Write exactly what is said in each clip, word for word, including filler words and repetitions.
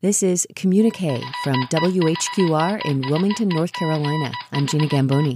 This is Communique from W H Q R in Wilmington, North Carolina. I'm Gina Gamboni.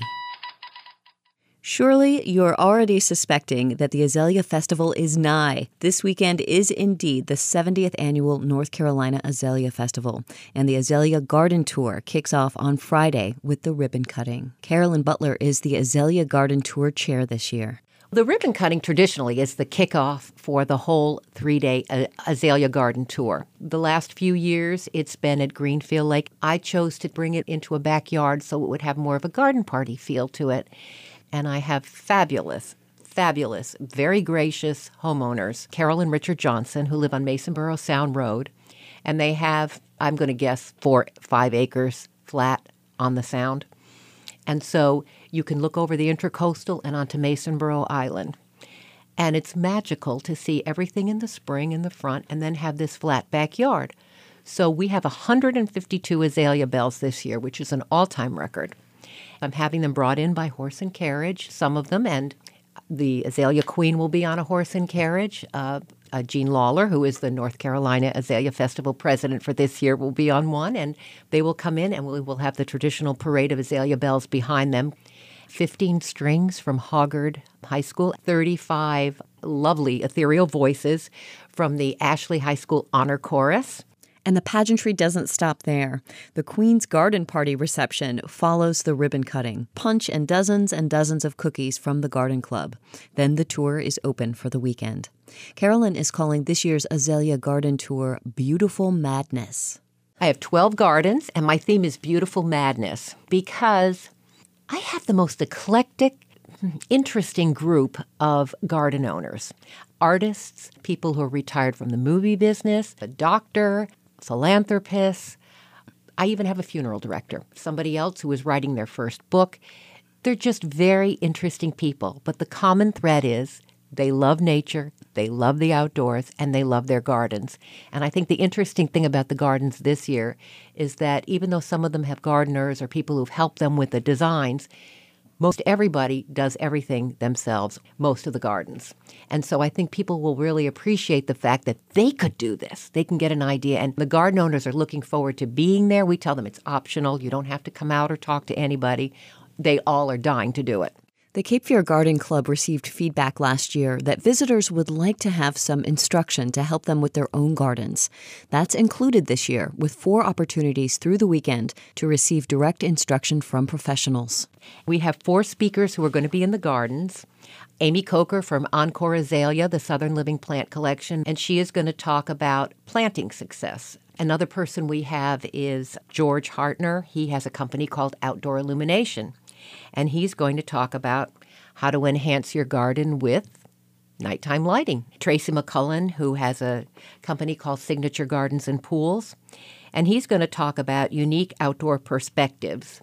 Surely you're already suspecting that the Azalea Festival is nigh. This weekend is indeed the seventieth Annual North Carolina Azalea Festival, and the Azalea Garden Tour kicks off on Friday with the ribbon cutting. Carolyn Butler is the Azalea Garden Tour chair this year. The ribbon cutting traditionally is the kickoff for the whole three-day uh, Azalea Garden Tour. The last few years, it's been at Greenfield Lake. I chose to bring it into a backyard so it would have more of a garden party feel to it. And I have fabulous, fabulous, very gracious homeowners, Carol and Richard Johnson, who live on Masonboro Sound Road. And they have, I'm going to guess, four, five acres flat on the Sound. And so you can look over the Intracoastal and onto Masonboro Island. And it's magical to see everything in the spring in the front and then have this flat backyard. So we have one hundred fifty-two azalea bells this year, which is an all-time record. I'm having them brought in by horse and carriage, some of them, and the Azalea Queen will be on a horse and carriage. Uh, uh, Jean Lawler, who is the North Carolina Azalea Festival president for this year, will be on one, and they will come in and we will have the traditional parade of azalea bells behind them. fifteen strings from Hoggard High School, thirty-five lovely ethereal voices from the Ashley High School Honor Chorus. And the pageantry doesn't stop there. The Queen's Garden Party reception follows the ribbon cutting, punch and dozens and dozens of cookies from the garden club. Then the tour is open for the weekend. Carolyn is calling this year's Azalea Garden Tour Beautiful Madness. I have twelve gardens, and my theme is Beautiful Madness because I have the most eclectic, interesting group of garden owners. Artists, people who are retired from the movie business, a doctor, philanthropists. I even have a funeral director, somebody else who is writing their first book. They're just very interesting people. But the common thread is they love nature, they love the outdoors, and they love their gardens. And I think the interesting thing about the gardens this year is that even though some of them have gardeners or people who've helped them with the designs, most everybody does everything themselves, most of the gardens. And so I think people will really appreciate the fact that they could do this. They can get an idea. And the garden owners are looking forward to being there. We tell them it's optional. You don't have to come out or talk to anybody. They all are dying to do it. The Cape Fear Garden Club received feedback last year that visitors would like to have some instruction to help them with their own gardens. That's included this year, with four opportunities through the weekend to receive direct instruction from professionals. We have four speakers who are going to be in the gardens. Amy Coker from Encore Azalea, the Southern Living Plant Collection, and she is going to talk about planting success. Another person we have is George Hartner. He has a company called Outdoor Illumination. And he's going to talk about how to enhance your garden with nighttime lighting. Tracy McCullen, who has a company called Signature Gardens and Pools, and he's going to talk about unique outdoor perspectives.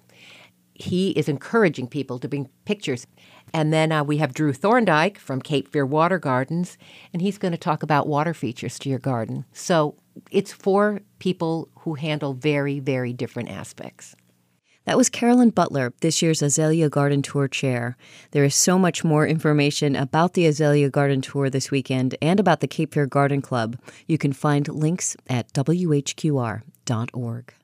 He is encouraging people to bring pictures. And then uh, we have Drew Thorndike from Cape Fear Water Gardens, and he's going to talk about water features to your garden. So it's for people who handle very, very different aspects. That was Carolyn Butler, this year's Azalea Garden Tour chair. There is so much more information about the Azalea Garden Tour this weekend and about the Cape Fear Garden Club. You can find links at W H Q R dot org.